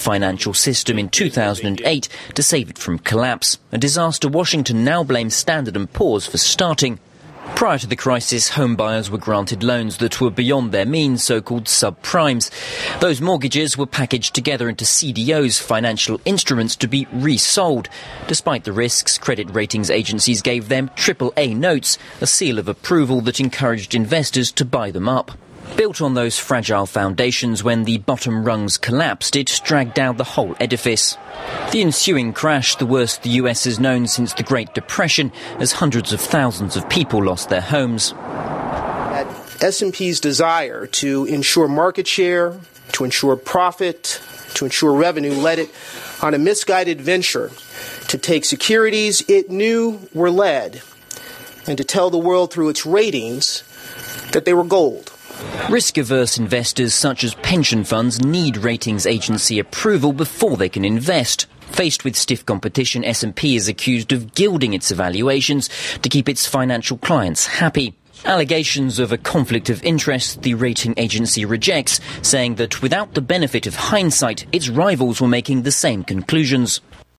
financial system in 2008 to save it from collapse, a disaster Washington now blames Standard & Poor's for starting. Prior to the crisis, home buyers were granted loans that were beyond their means, so-called subprimes. Those mortgages were packaged together into CDOs, financial instruments, to be resold. Despite the risks, credit ratings agencies gave them AAA notes, a seal of approval that encouraged investors to buy them up. Built on those fragile foundations, when the bottom rungs collapsed, it dragged down the whole edifice. The ensuing crash, the worst the US has known since the Great Depression, as hundreds of thousands of people lost their homes. S&P's desire to ensure market share, to ensure profit, to ensure revenue led it on a misguided venture to take securities it knew were lead and to tell the world through its ratings that they were gold. Risk-averse investors such as pension funds need ratings agency approval before they can invest. Faced with stiff competition, S&P is accused of gilding its evaluations to keep its financial clients happy. Allegations of a conflict of interest the rating agency rejects, saying that without the benefit of hindsight, its rivals were making the same conclusions.